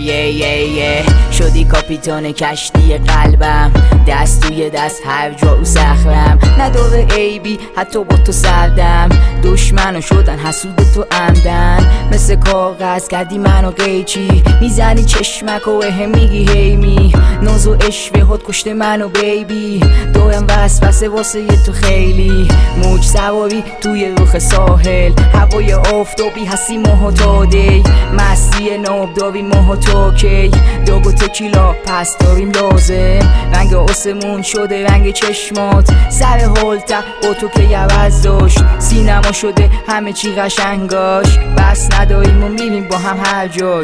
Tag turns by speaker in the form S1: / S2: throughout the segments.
S1: شدی کاپیتان کشتی قلبم، دست توی دست هر جا او سخرم. نداره عیبی حتی با تو سردم، دشمنو شدن حسود تو عمدن. مثل کاغذ کردی منو قیچی، میزنی چشمک و میگی هیمی. ناز و عشق خود کشته منو بیبی، دورم وسوسه واسه تو خیلی. موج سواری توی رخ ساحل، هوای آفتابی هستی ماه تا دی. مستی ناب داری ماه تا کی، داگ و تکیلا پس داریم لازم. رنگ آسمون شده رنگ چشمات، سر حالتر با تو که عوض داشت. سینما شده همه چی قشنگاش، بس نداریم و میریم با هم هر جاش.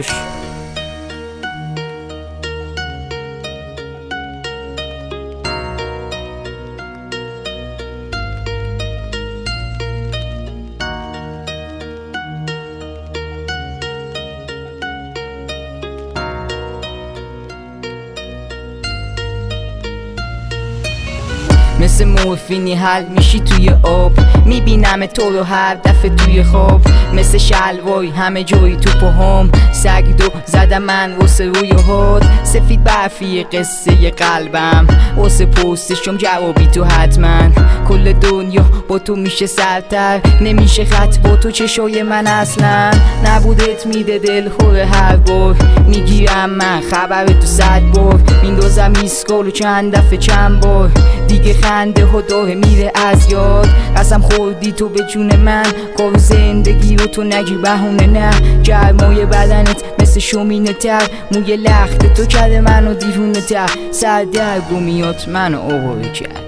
S1: مثل مورفینی حل میشی توی آب، میبینم تو رو هر دفعه توی خواب. مثل شلواری همه جایی تو پاهام، سگ دو زدم من واسه روی هات. سفید برفی قصه قلبم، واسه پستشم جوابی تو حتما. کل دنیا با تو میشه سرتر، نمیشه خط با تو چشای من اصلا. نبودت میده دل خوره هر بار، میگیرم من خبر تو 100 بار. میندازم ایسکالو چند دفعه چند بار، دیگه خنده ها داره میره از یاد. قسم خوردی تو به جون من، کار زندگی رو تو نگی بهونه. نه گرمای بدنت مثل شومینه تر، موی لخت تو کرده منو دیوونه تر. سردرگمیات منو آواره کرد.